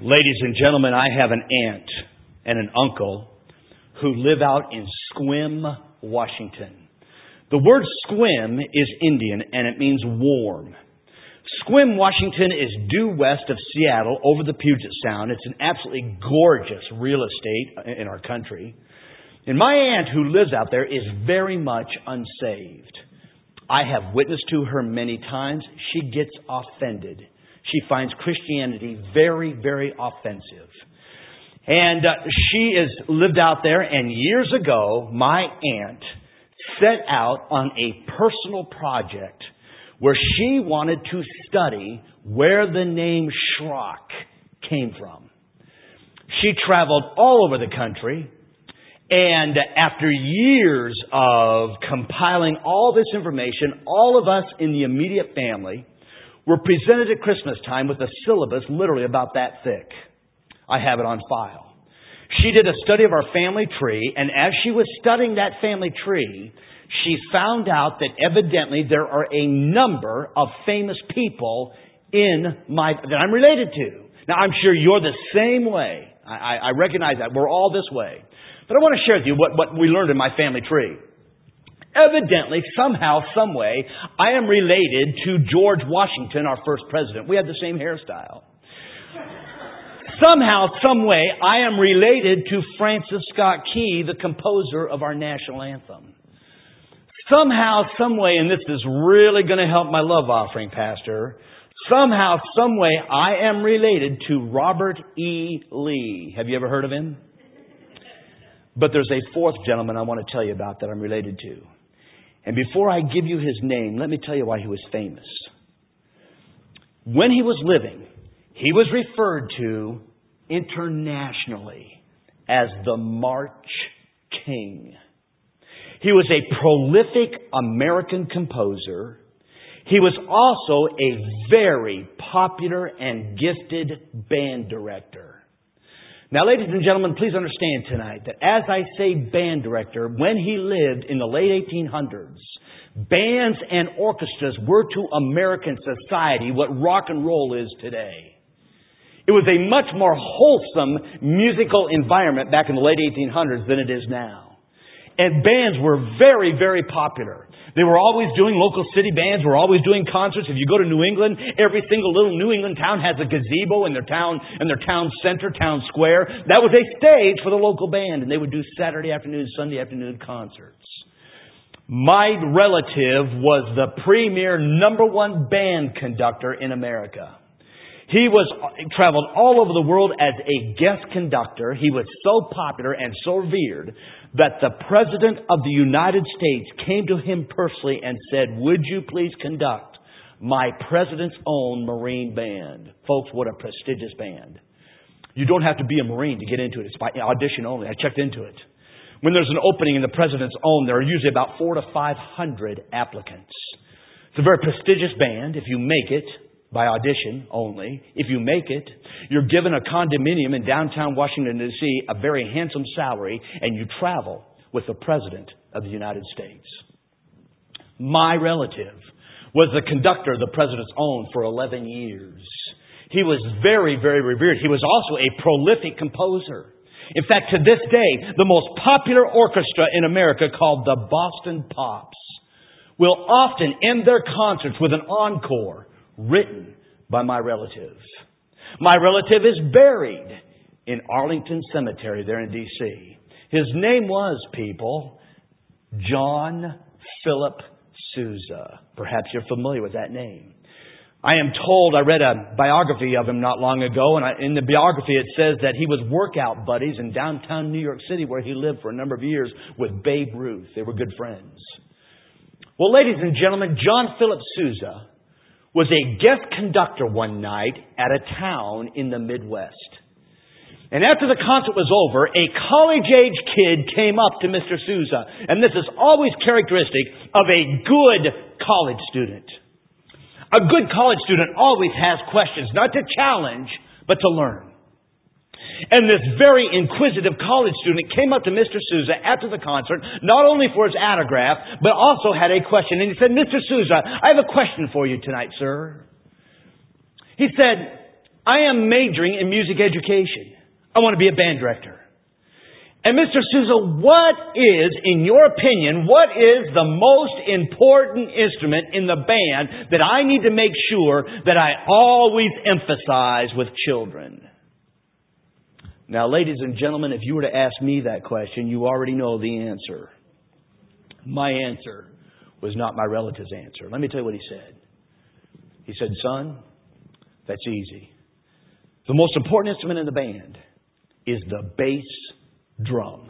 Ladies and gentlemen, I have an aunt and an uncle who live out in Sequim, Washington. The word Sequim is Indian and it means warm. Sequim, Washington is due west of Seattle over the Puget Sound. It's an absolutely gorgeous real estate in our country. And my aunt who lives out there is very much unsaved. I have witnessed to her many times. She gets offended. She finds Christianity very, very offensive. And she has lived out there, and years ago, my aunt set out on a personal project where she wanted to study where the name Schrock came from. She traveled all over the country, and after years of compiling all this information, all of us in the immediate family were presented at Christmas time with a syllabus literally about that thick. I have it on file. She did a study of our family tree, and as she was studying that family tree, she found out that evidently there are a number of famous people that I'm related to. Now, I'm sure you're the same way. I recognize that. We're all this way. But I want to share with you what we learned in my family tree. Evidently, somehow, some way, I am related to George Washington, our first president. We had the same hairstyle. Somehow, some way, I am related to Francis Scott Key, the composer of our national anthem. Somehow, some way, and this is really going to help my love offering, Pastor. Somehow, some way, I am related to Robert E. Lee. Have you ever heard of him? But there's a fourth gentleman I want to tell you about that I'm related to. And before I give you his name, let me tell you why he was famous. When he was living, he was referred to internationally as the March King. He was a prolific American composer. He was also a very popular and gifted band director. Now, ladies and gentlemen, please understand tonight that as I say band director, when he lived in the late 1800s, bands and orchestras were to American society what rock and roll is today. It was a much more wholesome musical environment back in the late 1800s than it is now. And bands were very, very popular. They were always doing, local city bands were always doing concerts. If you go to New England, every single little New England town has a gazebo in their town center, town square. That was a stage for the local band, and they would do Saturday afternoon, Sunday afternoon concerts. My relative was the premier #1 band conductor in America. He traveled all over the world as a guest conductor. He was so popular and so revered that the President of the United States came to him personally and said, "Would you please conduct my President's own Marine band?" Folks, what a prestigious band. You don't have to be a Marine to get into it. It's by audition only. I checked into it. When there's an opening in the President's own, there are usually about 400 to 500 applicants. It's a very prestigious band. If you make it, by audition only. If you make it, you're given a condominium in downtown Washington, D.C., a very handsome salary, and you travel with the President of the United States. My relative was the conductor of the President's own for 11 years. He was very, very revered. He was also a prolific composer. In fact, to this day, the most popular orchestra in America, called the Boston Pops, will often end their concerts with an encore written by my relative. My relative is buried in Arlington Cemetery there in D.C. His name was, people, John Philip Sousa. Perhaps you're familiar with that name. I am told, I read a biography of him not long ago, and in the biography it says that he was workout buddies in downtown New York City where he lived for a number of years with Babe Ruth. They were good friends. Well, ladies and gentlemen, John Philip Sousa was a guest conductor one night at a town in the Midwest. And after the concert was over, a college-age kid came up to Mr. Sousa. And this is always characteristic of a good college student. A good college student always has questions, not to challenge, but to learn. And this very inquisitive college student came up to Mr. Sousa after the concert, not only for his autograph, but also had a question. And he said, "Mr. Sousa, I have a question for you tonight, sir." He said, I am majoring in music education. I want to be a band director. And Mr. Souza, what is, in your opinion, what is the most important instrument in the band that I need to make sure that I always emphasize with children? Now, ladies and gentlemen, if you were to ask me that question, you already know the answer. My answer was not my relative's answer. Let me tell you what he said. He said, son, that's easy. The most important instrument in the band is the bass drum.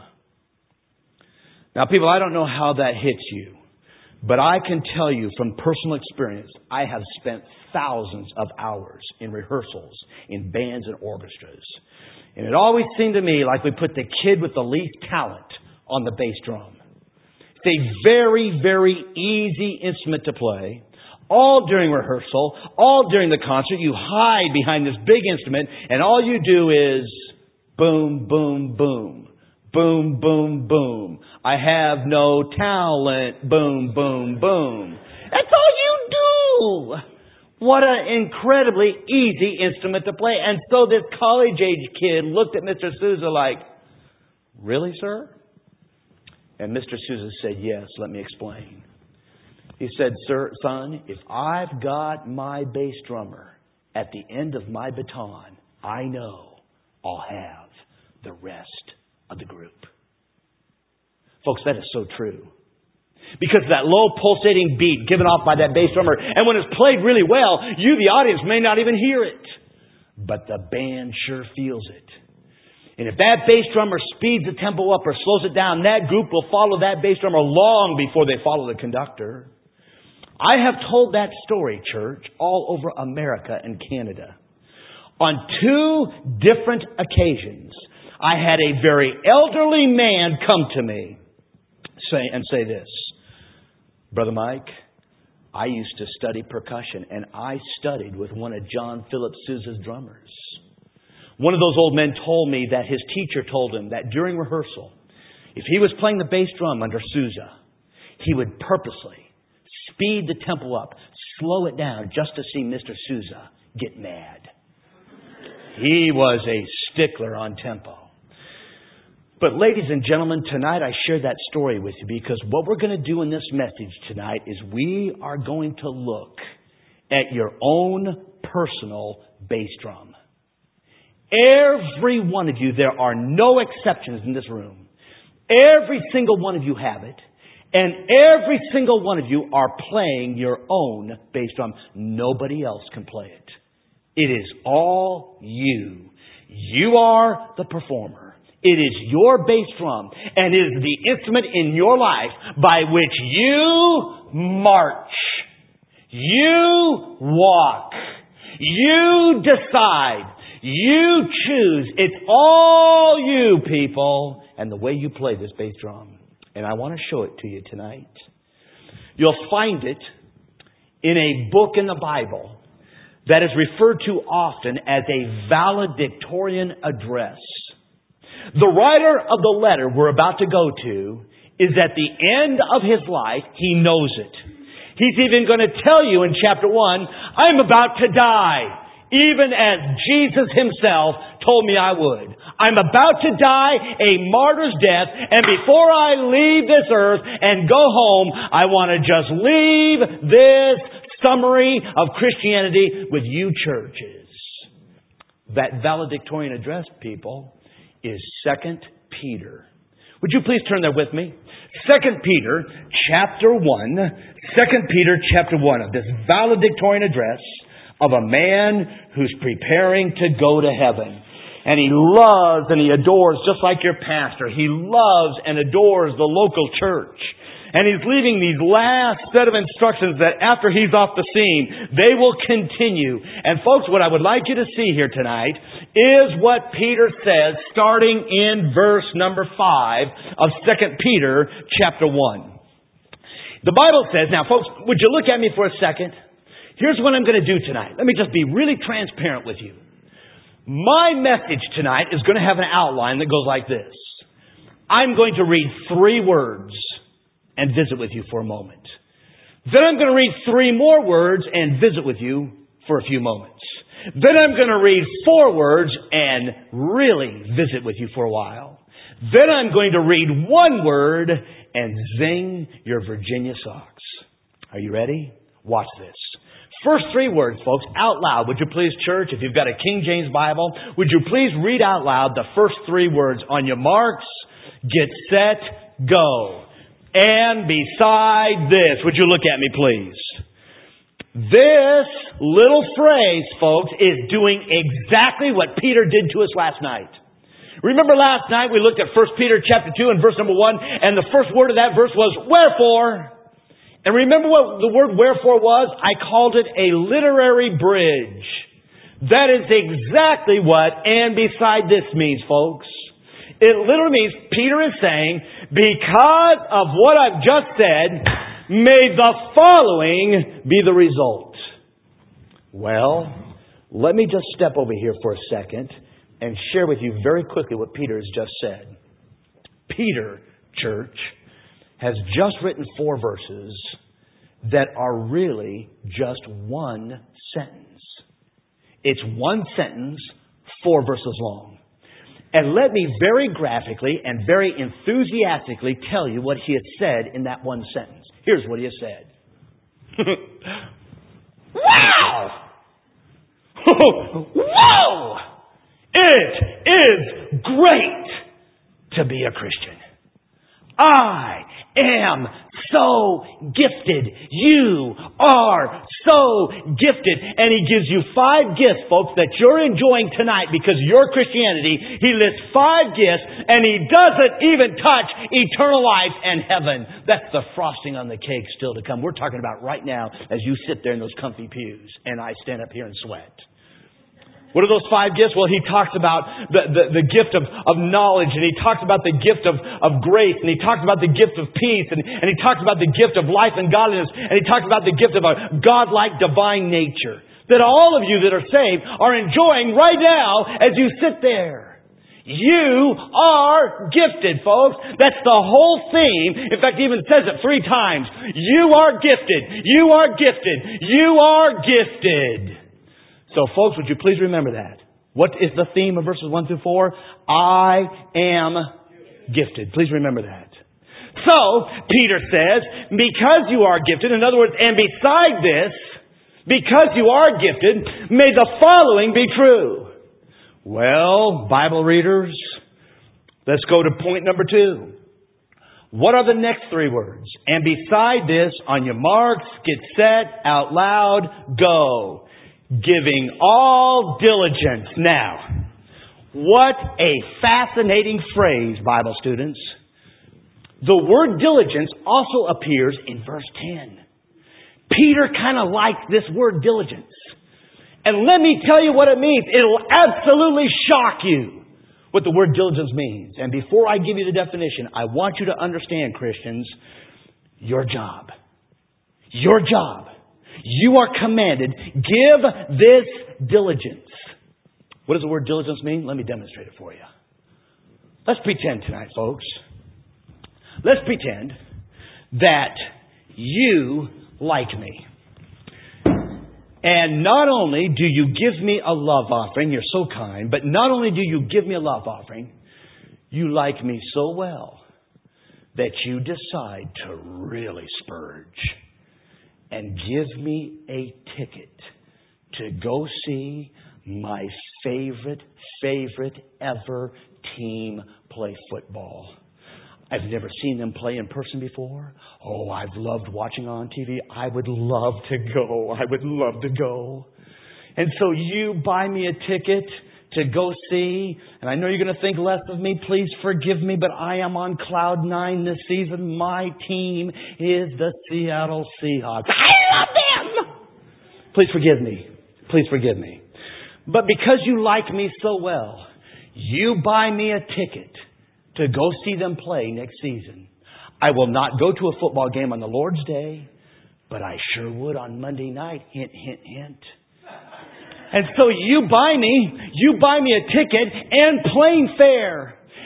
Now, people, I don't know how that hits you, but I can tell you from personal experience, I have spent thousands of hours in rehearsals, in bands and orchestras. And it always seemed to me like we put the kid with the least talent on the bass drum. It's a very, very easy instrument to play. All during rehearsal, all during the concert, you hide behind this big instrument, and all you do is boom, boom, boom. Boom, boom, boom. I have no talent. Boom, boom, boom. That's all you do. What an incredibly easy instrument to play. And so this college-age kid looked at Mr. Souza like, really, sir? And Mr. Souza said, yes, let me explain. He said, son, if I've got my bass drummer at the end of my baton, I know I'll have the rest of the group. Folks, that is so true. Because that low pulsating beat given off by that bass drummer, and when it's played really well, you, the audience, may not even hear it. But the band sure feels it. And if that bass drummer speeds the tempo up or slows it down, that group will follow that bass drummer long before they follow the conductor. I have told that story, church, all over America and Canada. On 2 different occasions, I had a very elderly man come to me and say this, Brother Mike, I used to study percussion, and I studied with one of John Philip Sousa's drummers. One of those old men told me that his teacher told him that during rehearsal, if he was playing the bass drum under Sousa, he would purposely speed the tempo up, slow it down just to see Mr. Sousa get mad. He was a stickler on tempo. But ladies and gentlemen, tonight I share that story with you because what we're going to do in this message tonight is we are going to look at your own personal bass drum. Every one of you, there are no exceptions in this room. Every single one of you have it. And every single one of you are playing your own bass drum. Nobody else can play it. It is all you. You are the performer. It is your bass drum, and it is the instrument in your life by which you march, you walk, you decide, you choose. It's all you, people, and the way you play this bass drum. And I want to show it to you tonight. You'll find it in a book in the Bible that is referred to often as a valedictorian address. The writer of the letter we're about to go to is at the end of his life. He knows it. He's even going to tell you in chapter 1, I'm about to die, even as Jesus himself told me I would. I'm about to die a martyr's death, and before I leave this earth and go home, I want to just leave this summary of Christianity with you churches. That valedictorian address, people, is 2 Peter. Would you please turn there with me? 2 Peter chapter 1. 2 Peter chapter 1 of this valedictorian address of a man who's preparing to go to heaven. And he loves and he adores, just like your pastor, he loves and adores the local church. And he's leaving these last set of instructions that after he's off the scene, they will continue. And folks, what I would like you to see here tonight is what Peter says starting in verse number 5 of 2 Peter chapter 1. The Bible says, now folks, would you look at me for a second? Here's what I'm going to do tonight. Let me just be really transparent with you. My message tonight is going to have an outline that goes like this. I'm going to read 3 words and visit with you for a moment. Then I'm going to read 3 more words and visit with you for a few moments. Then I'm going to read 4 words and really visit with you for a while. Then I'm going to read 1 word and zing your Virginia socks. Are you ready? Watch this. First 3 words, folks, out loud. Would you please, church, if you've got a King James Bible, would you please read out loud the first 3 words? On your marks, get set, go. And beside this, would you look at me, please? This little phrase, folks, is doing exactly what Peter did to us last night. Remember last night we looked at 1 Peter chapter 2 and verse number 1, and the first word of that verse was, wherefore. And remember what the word wherefore was? I called it a literary bridge. That is exactly what and beside this means, folks. It literally means Peter is saying, because of what I've just said, may the following be the result. Well, let me just step over here for a second and share with you very quickly what Peter has just said. Peter, church, has just written 4 verses that are really just 1 sentence. It's 1 sentence, 4 verses long. And let me very graphically and very enthusiastically tell you what he has said in that 1 sentence. Here's what he has said. Wow! Whoa! It is great to be a Christian. I am so gifted. You are so gifted. And he gives you 5 gifts, folks, that you're enjoying tonight because of your Christianity. He lists 5 gifts, and he doesn't even touch eternal life and heaven. That's the frosting on the cake still to come. We're talking about right now as you sit there in those comfy pews, and I stand up here and sweat. What are those 5 gifts? Well, he talks about the gift of knowledge, and he talks about the gift of grace, and he talks about the gift of peace, and he talks about the gift of life and godliness, and he talks about the gift of a godlike divine nature that all of you that are saved are enjoying right now as you sit there. You are gifted, folks. That's the whole theme. In fact, he even says it 3 times. You are gifted. You are gifted. You are gifted. So, folks, would you please remember that? What is the theme of verses 1 through 4? I am gifted. Please remember that. So, Peter says, because you are gifted, in other words, and beside this, because you are gifted, may the following be true. Well, Bible readers, let's go to point number 2. What are the next 3 words? And beside this, on your marks, get set, out loud, go. Giving all diligence. Now, what a fascinating phrase, Bible students. The word diligence also appears in verse 10. Peter kind of likes this word diligence. And let me tell you what it means. It'll absolutely shock you what the word diligence means. And before I give you the definition, I want you to understand, Christians, your job. Your job. You are commanded, give this diligence. What does the word diligence mean? Let me demonstrate it for you. Let's pretend tonight, folks. Let's pretend that you like me. And not only do you give me a love offering, you're so kind, but not only do you give me a love offering, you like me so well that you decide to really splurge and give me a ticket to go see my favorite ever team play football. I've never seen them play in person before. Oh, I've loved watching on TV. I would love to go. I would love to go. And so you buy me a ticket to go see, and I know you're going to think less of me. Please forgive me, but I am on cloud 9 this season. My team is the Seattle Seahawks. I love them! Please forgive me. Please forgive me. But because you like me so well, you buy me a ticket to go see them play next season. I will not go to a football game on the Lord's Day, but I sure would on Monday night. Hint, hint, hint. And so you buy me a ticket and plane fare.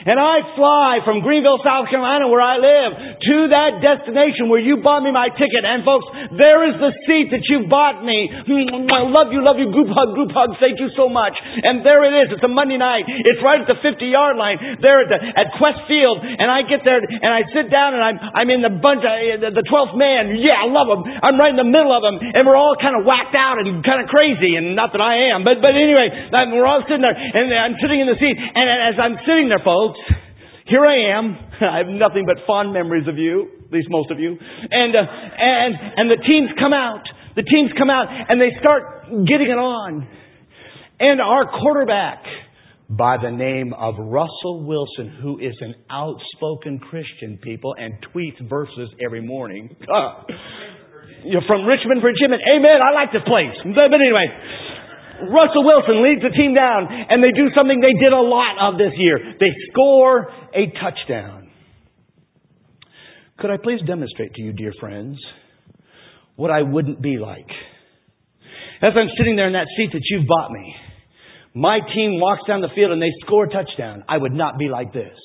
And I fly from Greenville, South Carolina, where I live, to that destination where you bought me my ticket. And folks, there is the seat that you bought me. I love you, group hug, thank you so much. And there it is. It's a Monday night. It's right at the 50-yard line there at Quest Field. And I get there and I sit down and I'm in the bunch, the 12th man. Yeah, I love them. I'm right in the middle of them. And we're all kind of whacked out and kind of crazy. And not that I am. But anyway, we're all sitting there. And I'm sitting in the seat. And as I'm sitting there, folks, here I am. I have nothing but fond memories of you, at least most of you. And the teams come out. The teams come out and they start getting it on. And our quarterback, by the name of Russell Wilson, who is an outspoken Christian, people, and tweets verses every morning. You're from Richmond, Virginia. Amen. I like this place. But anyway, Russell Wilson leads the team down, and they do something they did a lot of this year. They score a touchdown. Could I please demonstrate to you, dear friends, what I wouldn't be like? As I'm sitting there in that seat that you've bought me, my team walks down the field and they score a touchdown. I would not be like this.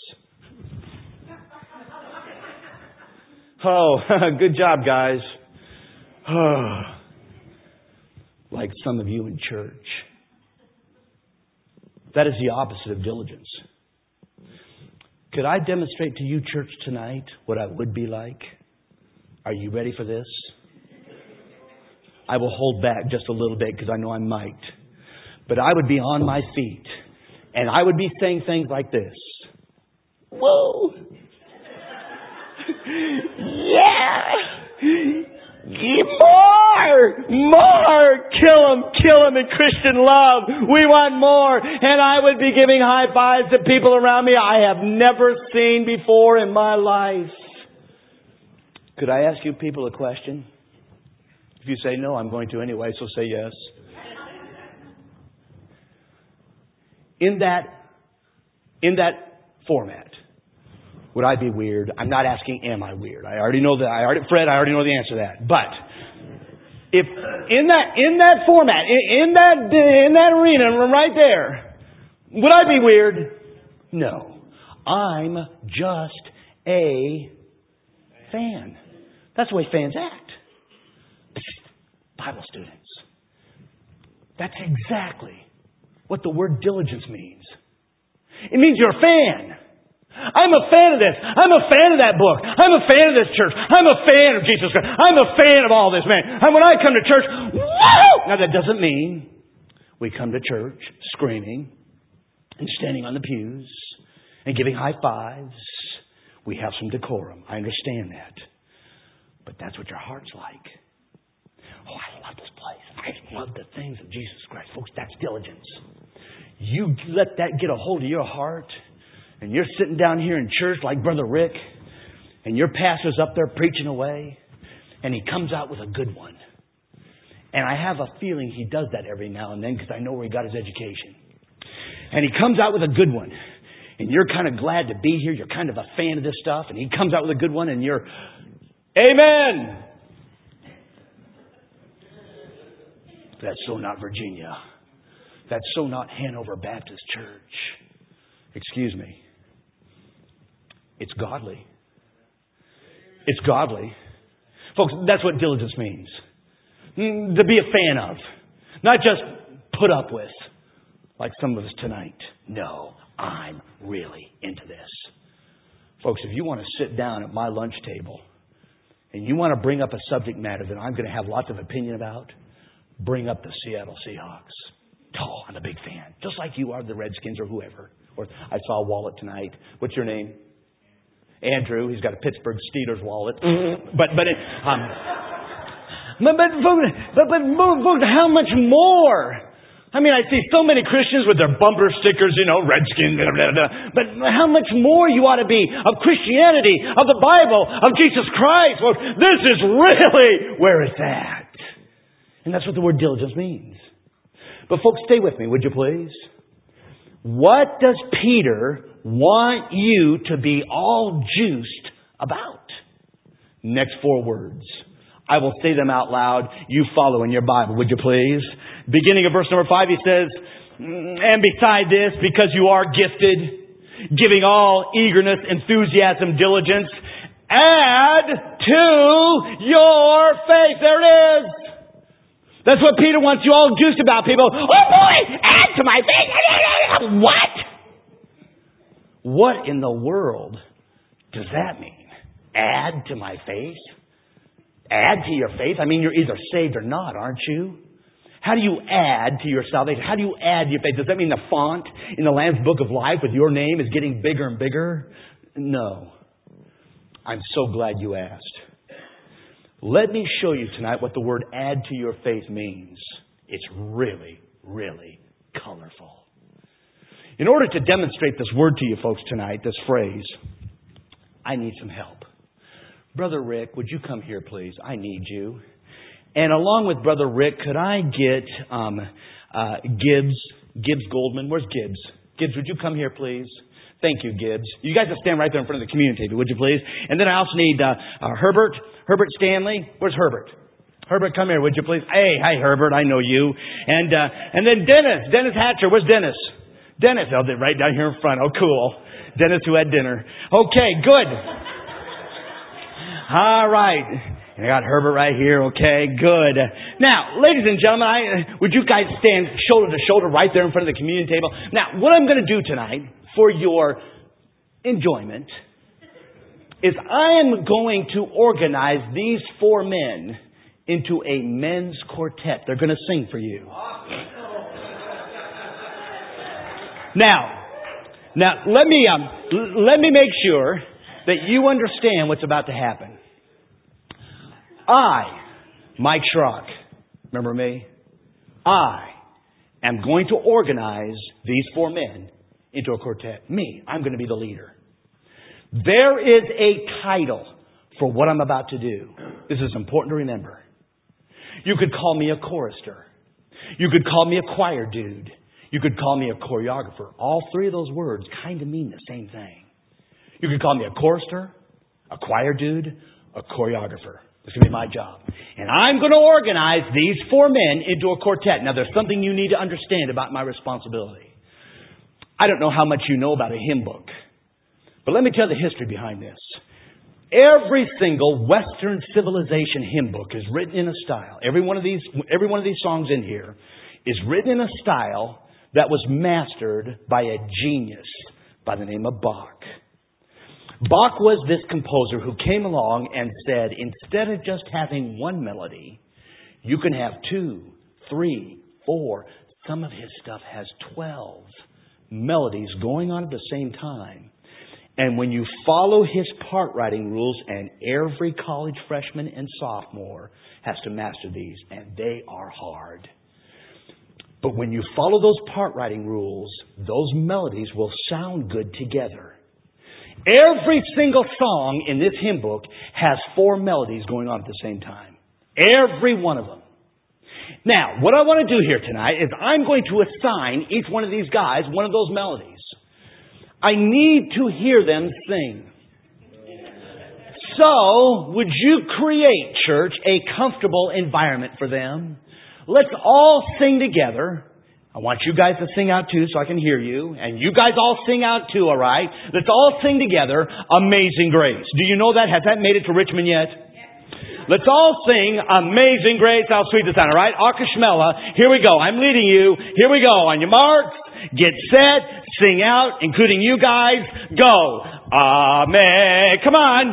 Oh, good job, guys. Like some of you in church. That is the opposite of diligence. Could I demonstrate to you, church, tonight what I would be like? Are you ready for this? I will hold back just a little bit because I know I might. But I would be on my feet and I would be saying things like this. Whoa! Yeah! More! Kill him in Christian love. We want more. And I would be giving high fives to people around me I have never seen before in my life. Could I ask you people a question? If you say no, I'm going to anyway, so say yes. In that format, would I be weird? I'm not asking, am I weird? I already know that. Fred, I already know the answer to that. But if in that format, in that arena, right there, would I be weird? No. I'm just a fan. That's the way fans act. Bible students. That's exactly what the word diligence means. It means you're a fan. I'm a fan of this. I'm a fan of that book. I'm a fan of this church. I'm a fan of Jesus Christ. I'm a fan of all this, man. And when I come to church, woo! Now that doesn't mean we come to church screaming and standing on the pews and giving high fives. We have some decorum. I understand that. But that's what your heart's like. Oh, I love this place. I love the things of Jesus Christ. Folks, that's diligence. You let that get a hold of your heart, and you're sitting down here in church like Brother Rick, and your pastor's up there preaching away, and he comes out with a good one. And I have a feeling he does that every now and then because I know where he got his education. And he comes out with a good one, and you're kind of glad to be here. You're kind of a fan of this stuff, and he comes out with a good one, and you're, amen! That's so not Virginia. That's so not Hanover Baptist Church. Excuse me. It's godly. It's godly. Folks, that's what diligence means. To be a fan of. Not just put up with, like some of us tonight. No, I'm really into this. Folks, if you want to sit down at my lunch table and you want to bring up a subject matter that I'm going to have lots of opinion about, bring up the Seattle Seahawks. Oh, I'm a big fan. Just like you are the Redskins or whoever. Or I saw a wallet tonight. What's your name? Andrew. He's got a Pittsburgh Steelers wallet. But how much more? I mean, I see so many Christians with their bumper stickers, Redskins, blah, blah, blah. But how much more you ought to be of Christianity, of the Bible, of Jesus Christ. Well, this is really where it's at. And that's what the word diligence means. But folks, stay with me, would you please? What does Peter want you to be all juiced about? Next 4 words. I will say them out loud. You follow in your Bible, would you please? Beginning of verse number 5, he says, and beside this, because you are gifted, giving all eagerness, enthusiasm, diligence. Add to your faith. There it is. That's what Peter wants you all juiced about, people. Oh boy, add to my faith. What? What in the world does that mean? Add to my faith? Add to your faith? I mean, you're either saved or not, aren't you? How do you add to your salvation? How do you add to your faith? Does that mean the font in the Lamb's Book of Life with your name is getting bigger and bigger? No. I'm so glad you asked. Let me show you tonight what the word add to your faith means. It's really, really colorful. In order to demonstrate this word to you folks tonight, this phrase, I need some help. Brother Rick, would you come here, please? I need you. And along with Brother Rick, could I get Gibbs Goldman? Where's Gibbs? Gibbs, would you come here, please? Thank you, Gibbs. You guys will stand right there in front of the community table, would you please? And then I also need Herbert Stanley. Where's Herbert? Herbert, come here, would you please? Hey, hi, Herbert. I know you. And then Dennis Hatcher. Where's Dennis? Dennis, oh, right down here in front. Oh, cool. Dennis who had dinner. Okay, good. All right. I got Herbert right here. Okay, good. Now, ladies and gentlemen, would you guys stand shoulder to shoulder right there in front of the communion table? Now, what I'm going to do tonight for your enjoyment is I am going to organize these four men into a men's quartet. They're going to sing for you. Now, let me make sure that you understand what's about to happen. I, Mike Schrock, remember me? I am going to organize these four men into a quartet. Me, I'm going to be the leader. There is a title for what I'm about to do. This is important to remember. You could call me a chorister. You could call me a choir dude. You could call me a choreographer. All three of those words kind of mean the same thing. You could call me a chorister, a choir dude, a choreographer. This is going to be my job. And I'm going to organize these four men into a quartet. Now, there's something you need to understand about my responsibility. I don't know how much you know about a hymn book, but let me tell the history behind this. Every single Western civilization hymn book is written in a style. Every one of these songs in here is written in a style that was mastered by a genius by the name of Bach. Bach was this composer who came along and said, instead of just having one melody, you can have 2, 3, 4. Some of his stuff has 12 melodies going on at the same time. And when you follow his part writing rules, and every college freshman and sophomore has to master these, and they are hard. But when you follow those part writing rules, those melodies will sound good together. Every single song in this hymn book has 4 melodies going on at the same time. Every one of them. Now, what I want to do here tonight is I'm going to assign each one of these guys one of those melodies. I need to hear them sing. So, would you create, church, a comfortable environment for them? Let's all sing together. I want you guys to sing out too so I can hear you. And you guys all sing out too, all right? Let's all sing together, Amazing Grace. Do you know that? Has that made it to Richmond yet? Let's all sing Amazing Grace. How sweet the sound, all right? Akashmela. Here we go. I'm leading you. Here we go. On your marks, get set, sing out, including you guys. Go. Amen. Come on.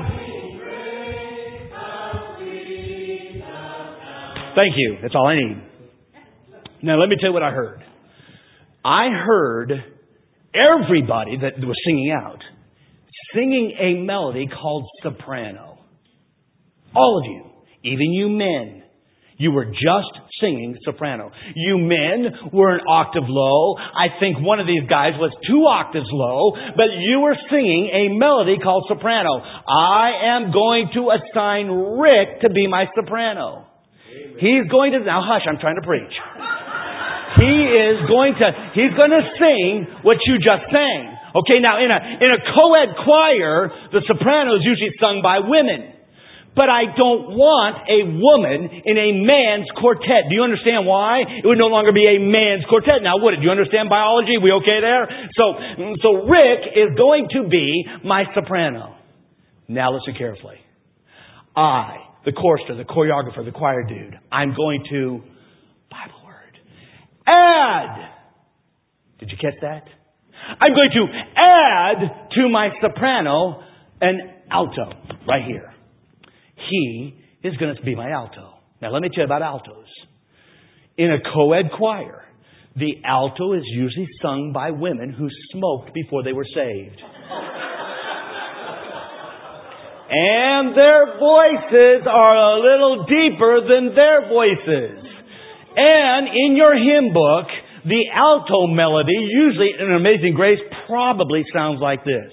Thank you. That's all I need. Now, let me tell you what I heard. I heard everybody that was singing out singing a melody called soprano. All of you, even you men, you were just singing soprano. You men were an octave low. I think one of these guys was 2 octaves low, but you were singing a melody called soprano. I am going to assign Rick to be my soprano. He's going to, now hush, I'm trying to preach. He's going to sing what you just sang. Okay, now in a co-ed choir, the soprano is usually sung by women. But I don't want a woman in a man's quartet. Do you understand why? It would no longer be a man's quartet. Now, would it? Do you understand biology? We okay there? So Rick is going to be my soprano. Now listen carefully. The chorister, the choreographer, the choir dude, I'm going to, Bible word, add. Did you catch that? I'm going to add to my soprano an alto right here. He is going to be my alto. Now let me tell you about altos. In a co-ed choir, the alto is usually sung by women who smoked before they were saved. And their voices are a little deeper than their voices. And in your hymn book, the alto melody, usually in Amazing Grace, probably sounds like this.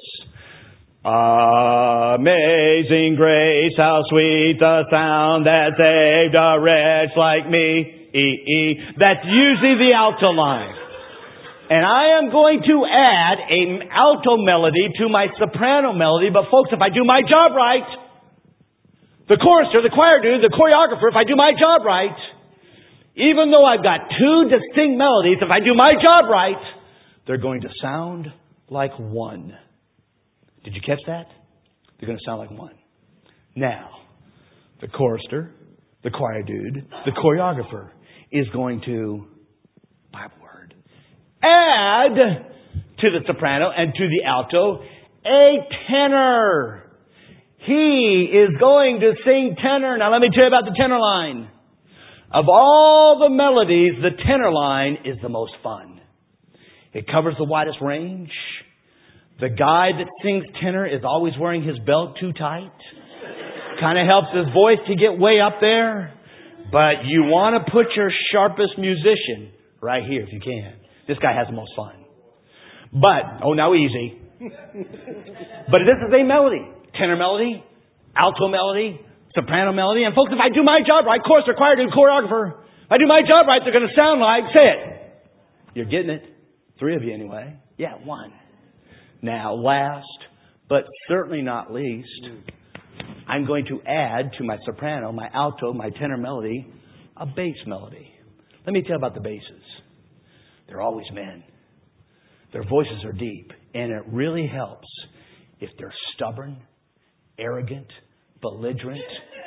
Amazing grace, how sweet the sound that saved a wretch like me. That's usually the alto line. And I am going to add an alto melody to my soprano melody. But folks, if I do my job right, the chorister, the choir dude, the choreographer, if I do my job right, even though I've got two distinct melodies, if I do my job right, they're going to sound like one. Did you catch that? They're going to sound like one. Now, the chorister, the choir dude, the choreographer is going to, Bible word, add to the soprano and to the alto a tenor. He is going to sing tenor. Now let me tell you about the tenor line. Of all the melodies, the tenor line is the most fun. It covers the widest range. The guy that sings tenor is always wearing his belt too tight. Kind of helps his voice to get way up there. But you want to put your sharpest musician right here if you can. This guy has the most fun. But, now easy. But this is a melody. Tenor melody, alto melody, soprano melody. And folks, if I do my job right, of course, they're choir dude, choreographer. If I do my job right, they're going to sound like, say it. You're getting it. 3 of you anyway. Yeah, 1. Now, last, but certainly not least, I'm going to add to my soprano, my alto, my tenor melody, a bass melody. Let me tell you about the basses. They're always men. Their voices are deep. And it really helps if they're stubborn, arrogant, belligerent.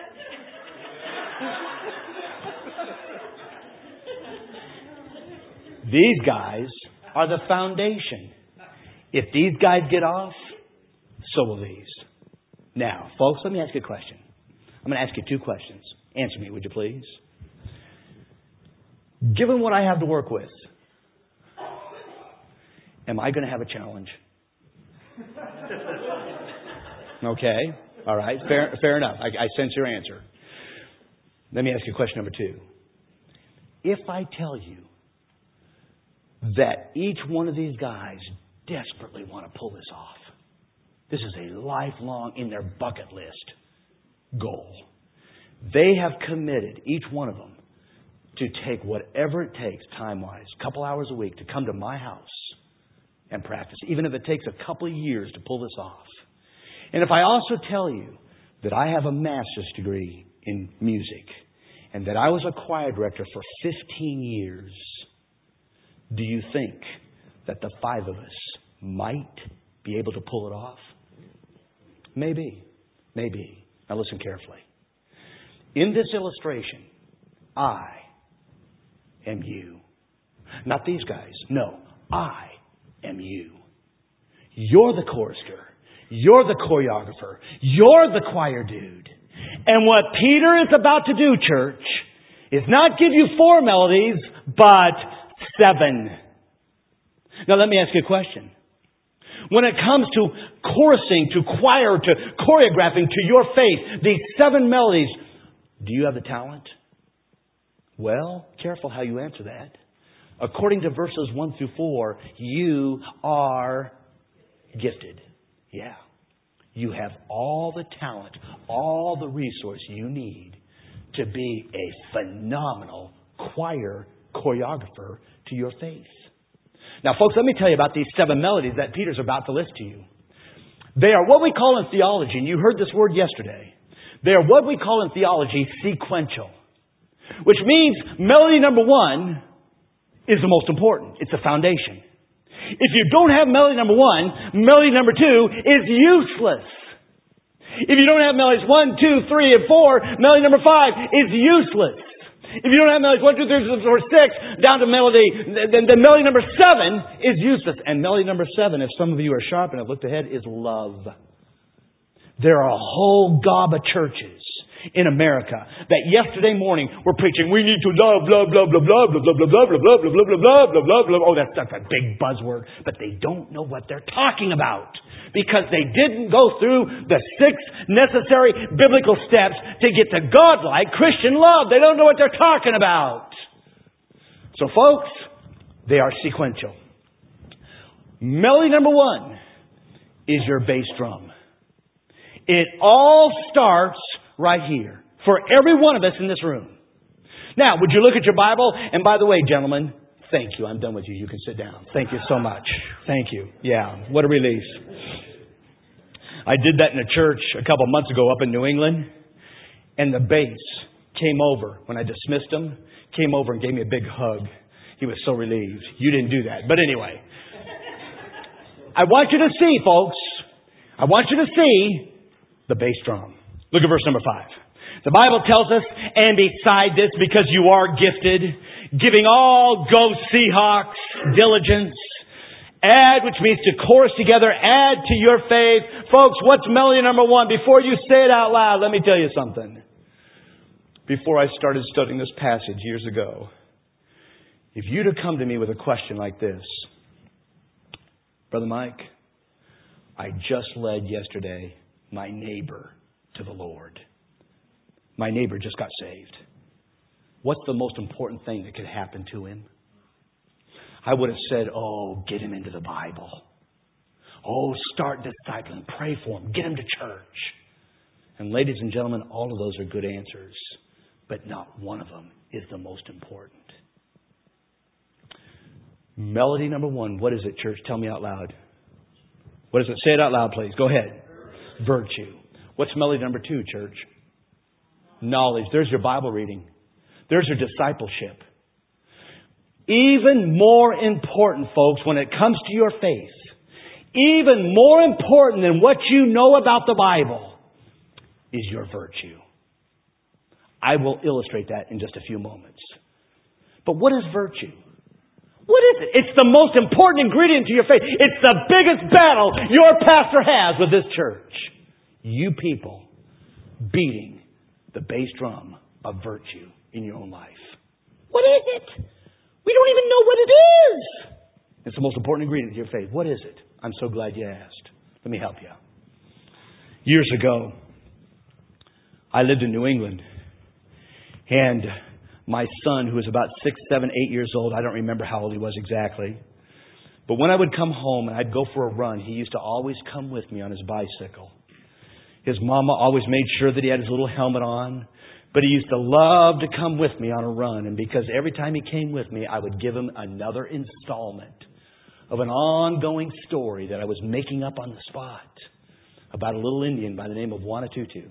These guys are the foundation. If these guys get off, so will these. Now, folks, let me ask you a question. I'm going to ask you 2 questions. Answer me, would you please? Given what I have to work with, am I going to have a challenge? Okay. All right. Fair enough. I sense your answer. Let me ask you question number 2. If I tell you that each one of these guys desperately want to pull this off, this is a lifelong, in their bucket list, goal. They have committed, each one of them, to take whatever it takes, time-wise, a couple hours a week, to come to my house and practice, even if it takes a couple of years to pull this off. And if I also tell you that I have a master's degree in music and that I was a choir director for 15 years, do you think that the 5 of us might be able to pull it off? Maybe. Maybe. Now listen carefully. In this illustration, I am you. Not these guys. No, I am you. You're the chorister. You're the choreographer. You're the choir dude. And what Peter is about to do, church, is not give you 4 melodies, but 7. Now let me ask you a question. When it comes to chorusing, to choir, to choreographing, to your faith, these 7 melodies, do you have the talent? Well, careful how you answer that. According to verses 1 through 4, you are gifted. Yeah. You have all the talent, all the resource you need to be a phenomenal choir choreographer to your faith. Now, folks, let me tell you about these 7 melodies that Peter's about to list to you. They are what we call in theology, and you heard this word yesterday. They are what we call in theology sequential. Which means melody number one is the most important. It's the foundation. If you don't have melody number one, melody number two is useless. If you don't have melodies 1, 2, 3, and 4, melody number 5 is useless. If you don't have melodies 1, 2, 3, 4, 6, down to melody, then melody number 7 is useless. And melody number 7, if some of you are sharp and have looked ahead, is love. There are a whole gob of churches in America that yesterday morning were preaching, we need to love, blah, blah, blah, blah, blah, blah, blah, blah, blah, blah, blah, blah, blah, blah, blah, blah. Oh, that's a big buzzword. But they don't know what they're talking about. Because they didn't go through the 6 necessary biblical steps to get to God-like Christian love. They don't know what they're talking about. So folks, they are sequential. Melody number 1 is your bass drum. It all starts right here for every one of us in this room. Now, would you look at your Bible? And by the way, gentlemen, thank you. I'm done with you. You can sit down. Thank you so much. Thank you. Yeah, what a release. I did that in a church a couple months ago up in New England. And the bass came over when I dismissed him. Came over and gave me a big hug. He was so relieved. You didn't do that. But anyway. I want you to see, folks. I want you to see the bass drum. Look at verse number 5. The Bible tells us, and beside this, because you are gifted, giving all go Seahawks diligence. Add, which means to chorus together, add to your faith. Folks, what's melody number 1? Before you say it out loud, let me tell you something. Before I started studying this passage years ago, if you'd have come to me with a question like this, Brother Mike, I just led yesterday my neighbor to the Lord. My neighbor just got saved. What's the most important thing that could happen to him? I would have said, oh, get him into the Bible. Oh, start discipling. Pray for him. Get him to church. And ladies and gentlemen, all of those are good answers. But not one of them is the most important. Melody number 1. What is it, church? Tell me out loud. What is it? Say it out loud, please. Go ahead. Virtue. What's melody number 2, church? Knowledge. There's your Bible reading. There's your discipleship. Even more important, folks, when it comes to your faith, even more important than what you know about the Bible is your virtue. I will illustrate that in just a few moments. But what is virtue? What is it? It's the most important ingredient to your faith. It's the biggest battle your pastor has with this church. You people beating the bass drum of virtue in your own life. What is it? We don't even know what it is. It's the most important ingredient to your faith. What is it? I'm so glad you asked. Let me help you. Years ago, I lived in New England. And my son, who was about 6, 7, 8 years old, I don't remember how old he was exactly. But when I would come home and I'd go for a run, he used to always come with me on his bicycle. His mama always made sure that he had his little helmet on. But he used to love to come with me on a run. And because every time he came with me, I would give him another installment of an ongoing story that I was making up on the spot about a little Indian by the name of Wanatutu.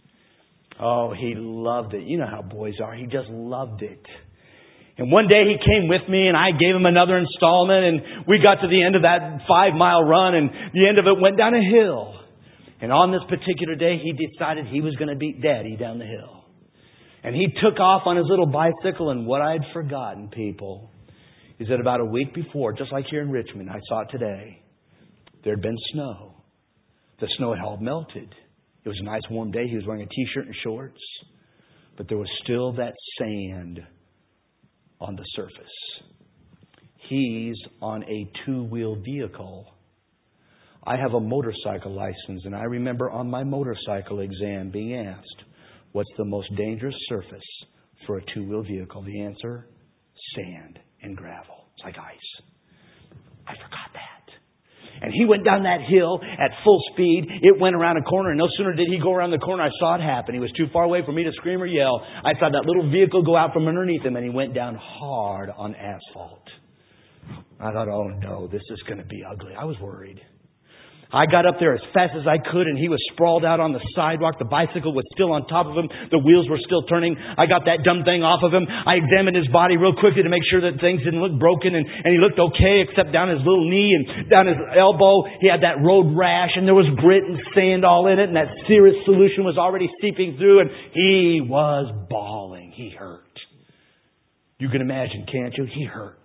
Oh, he loved it. You know how boys are. He just loved it. And one day he came with me and I gave him another installment and we got to the end of that 5-mile run and the end of it went down a hill. And on this particular day, he decided he was going to beat Daddy down the hill. And he took off on his little bicycle, and what I'd forgotten, people, is that about a week before, just like here in Richmond, I saw it today, there had been snow. The snow had all melted. It was a nice warm day. He was wearing a T-shirt and shorts. But there was still that sand on the surface. He's on a 2-wheel vehicle. I have a motorcycle license, and I remember on my motorcycle exam being asked, what's the most dangerous surface for a 2-wheel vehicle? The answer, sand and gravel. It's like ice. I forgot that. And he went down that hill at full speed. It went around a corner, and no sooner did he go around the corner, I saw it happen. He was too far away for me to scream or yell. I saw that little vehicle go out from underneath him, and he went down hard on asphalt. I thought, oh no, this is going to be ugly. I was worried. I got up there as fast as I could, and he was sprawled out on the sidewalk. The bicycle was still on top of him. The wheels were still turning. I got that dumb thing off of him. I examined his body real quickly to make sure that things didn't look broken, and he looked okay, except down his little knee and down his elbow. He had that road rash, and there was grit and sand all in it, and that serous solution was already seeping through, and he was bawling. He hurt. You can imagine, can't you? He hurt.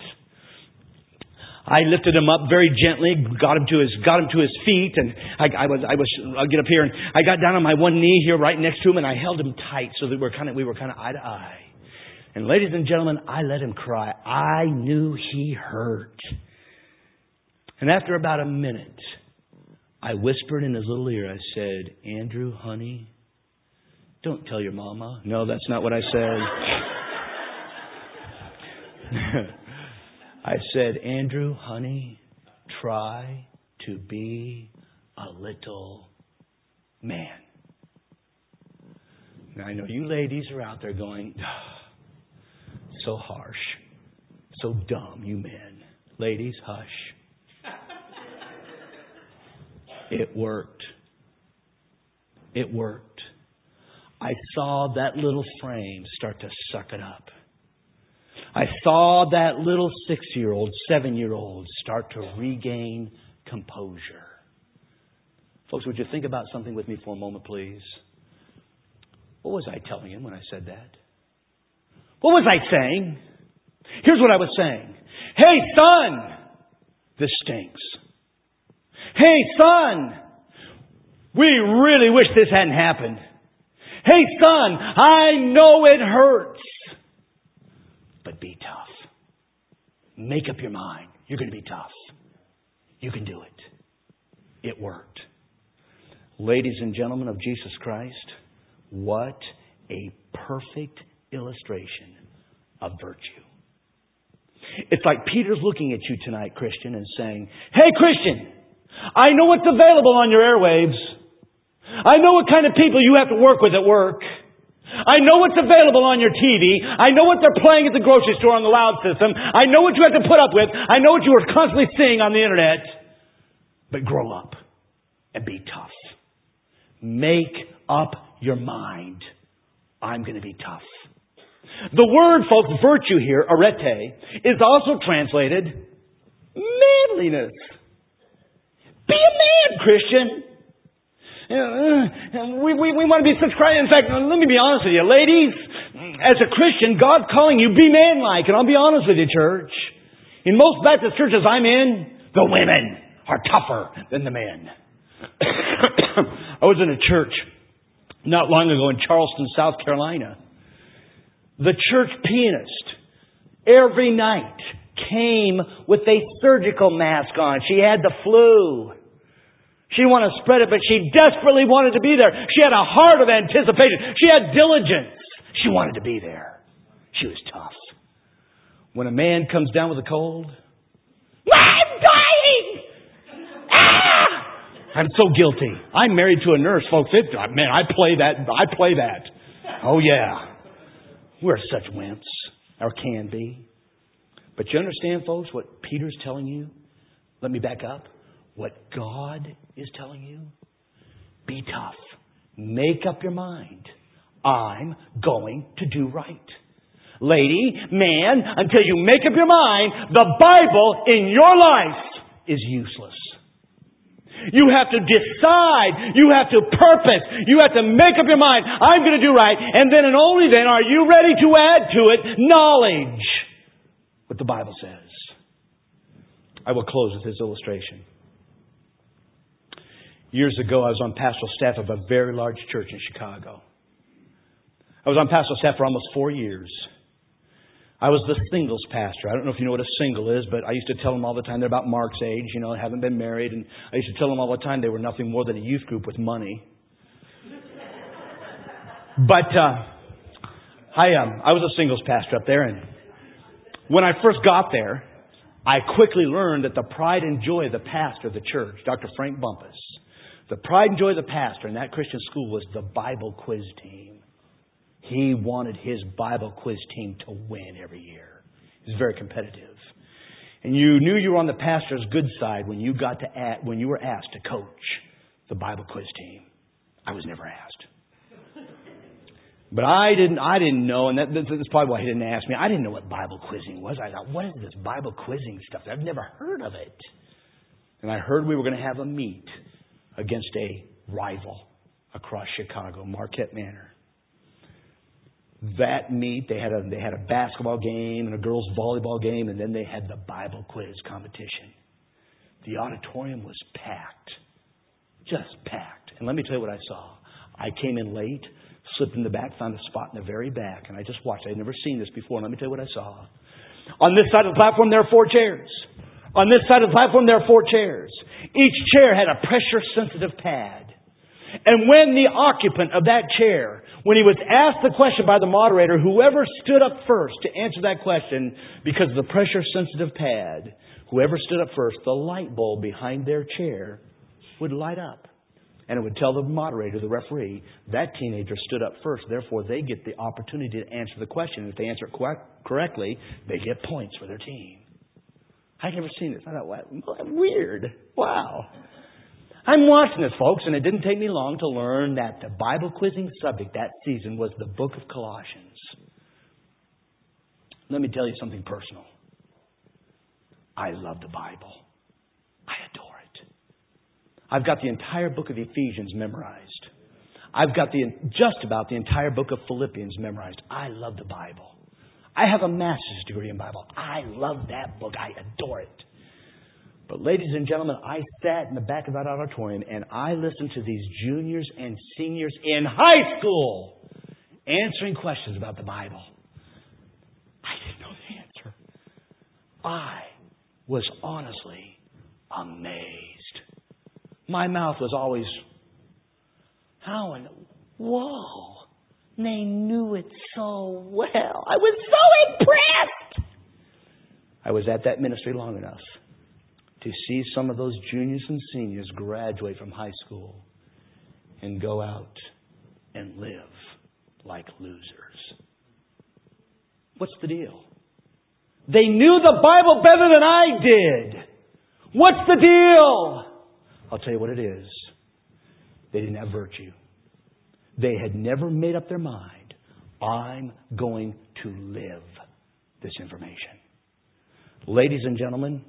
I lifted him up very gently, got him to his feet, and I'll get up here, and I got down on my one knee here right next to him, and I held him tight so that we were kind of eye to eye. And ladies and gentlemen, I let him cry. I knew he hurt. And after about a minute, I whispered in his little ear, I said, "Andrew, honey, don't tell your mama." No, that's not what I said. I said, "Andrew, honey, try to be a little man." Now, I know you ladies are out there going, so harsh, so dumb, you men. Ladies, hush. It worked. It worked. I saw that little frame start to suck it up. I saw that little 6-year-old, 7-year-old start to regain composure. Folks, would you think about something with me for a moment, please? What was I telling him when I said that? What was I saying? Here's what I was saying. "Hey, son, this stinks. Hey, son, we really wish this hadn't happened. Hey, son, I know it hurts. But be tough. Make up your mind. You're going to be tough. You can do it." It worked. Ladies and gentlemen of Jesus Christ, what a perfect illustration of virtue. It's like Peter's looking at you tonight, Christian, and saying, "Hey, Christian, I know what's available on your airwaves. I know what kind of people you have to work with at work. I know what's available on your TV. I know what they're playing at the grocery store on the loud system. I know what you have to put up with. I know what you are constantly seeing on the internet. But grow up and be tough. Make up your mind. I'm going to be tough." The word, folks, virtue here, arete, is also translated manliness. Be a man, Christian. We want to be such Christ. In fact, let me be honest with you. Ladies, as a Christian, God's calling you, be manlike. And I'll be honest with you, church. In most Baptist churches I'm in, the women are tougher than the men. I was in a church not long ago in Charleston, South Carolina. The church pianist every night came with a surgical mask on. She had the flu. She didn't want to spread it, but she desperately wanted to be there. She had a heart of anticipation. She had diligence. She wanted to be there. She was tough. When a man comes down with a cold, "I'm dying! Ah!" I'm so guilty. I'm married to a nurse, folks. Man, I play that. Oh, yeah. We're such wimps, or can be. But you understand, folks, what Peter's telling you? Let me back up. What God is telling you? Be tough. Make up your mind. I'm going to do right. Lady, man, until you make up your mind, the Bible in your life is useless. You have to decide. You have to purpose. You have to make up your mind. I'm going to do right. And then and only then are you ready to add to it knowledge. What the Bible says. I will close with this illustration. Years ago, I was on pastoral staff of a very large church in Chicago. I was on pastoral staff for almost 4 years. I was the singles pastor. I don't know if you know what a single is, but I used to tell them all the time they're about Mark's age, haven't been married. And I used to tell them all the time they were nothing more than a youth group with money. But I was a singles pastor up there. And when I first got there, I quickly learned that the pride and joy of the pastor of the church, Dr. Frank Bumpus, the pride and joy of the pastor in that Christian school was the Bible quiz team. He wanted his Bible quiz team to win every year. He was very competitive. And you knew you were on the pastor's good side when you were asked to coach the Bible quiz team. I was never asked. But I didn't know, and that's probably why he didn't ask me. I didn't know what Bible quizzing was. I thought, what is this Bible quizzing stuff? I've never heard of it. And I heard we were going to have a meet against a rival across Chicago, Marquette Manor. That meet, they had a basketball game and a girls' volleyball game, and then they had the Bible quiz competition. The auditorium was packed. Just packed. And let me tell you what I saw. I came in late, slipped in the back, found a spot in the very back, and I just watched. I had never seen this before, and let me tell you what I saw. On this side of the platform, there are 4 chairs. On this side of the platform, there are 4 chairs. Each chair had a pressure-sensitive pad. And when the occupant of that chair, when he was asked the question by the moderator, whoever stood up first to answer that question, because of the pressure-sensitive pad, whoever stood up first, the light bulb behind their chair would light up. And it would tell the moderator, the referee, that teenager stood up first. Therefore, they get the opportunity to answer the question. If they answer it correctly, they get points for their team. I'd never seen this. I thought, what? Weird. Wow. I'm watching this, folks, and it didn't take me long to learn that the Bible quizzing subject that season was the book of Colossians. Let me tell you something personal. I love the Bible. I adore it. I've got the entire book of Ephesians memorized. I've got just about the entire book of Philippians memorized. I love the Bible. I have a master's degree in Bible. I love that book. I adore it. But ladies and gentlemen, I sat in the back of that auditorium and I listened to these juniors and seniors in high school answering questions about the Bible. I didn't know the answer. I was honestly amazed. My mouth was always, how and whoa. They knew it so well. I was so impressed. I was at that ministry long enough to see some of those juniors and seniors graduate from high school and go out and live like losers. What's the deal? They knew the Bible better than I did. What's the deal? I'll tell you what it is. They didn't have virtue. They had never made up their mind. I'm going to live this information. Ladies and gentlemen,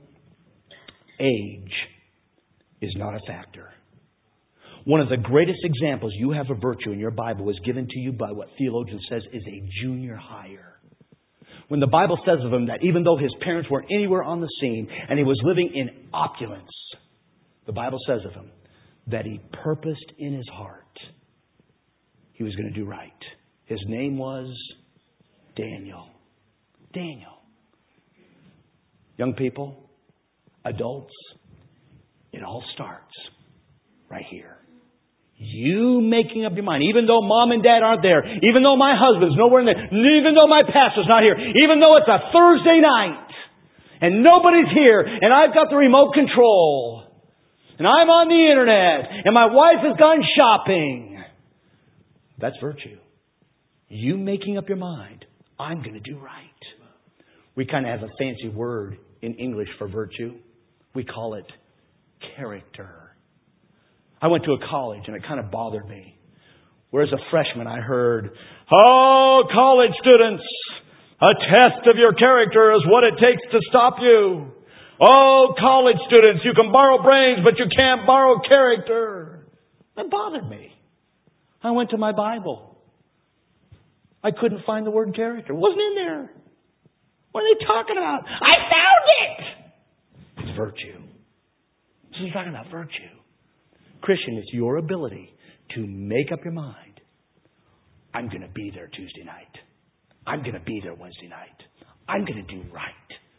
age is not a factor. One of the greatest examples you have of virtue in your Bible was given to you by what theologian says is a junior hire. When the Bible says of him that even though his parents weren't anywhere on the scene and he was living in opulence, the Bible says of him that he purposed in his heart he was going to do right. His name was Daniel. Daniel. Young people, adults, it all starts right here. You making up your mind, even though mom and dad aren't there, even though my husband's nowhere in there, even though my pastor's not here, even though it's a Thursday night and nobody's here and I've got the remote control and I'm on the internet and my wife has gone shopping. That's virtue. You making up your mind, I'm going to do right. We kind of have a fancy word in English for virtue. We call it character. I went to a college and it kind of bothered me. Where as a freshman I heard, "Oh, college students, a test of your character is what it takes to stop you. Oh, college students, you can borrow brains, but you can't borrow character." That bothered me. I went to my Bible. I couldn't find the word character. It wasn't in there. What are they talking about? I found it! It's virtue. This is talking about virtue. Christian, it's your ability to make up your mind. I'm going to be there Tuesday night. I'm going to be there Wednesday night. I'm going to do right.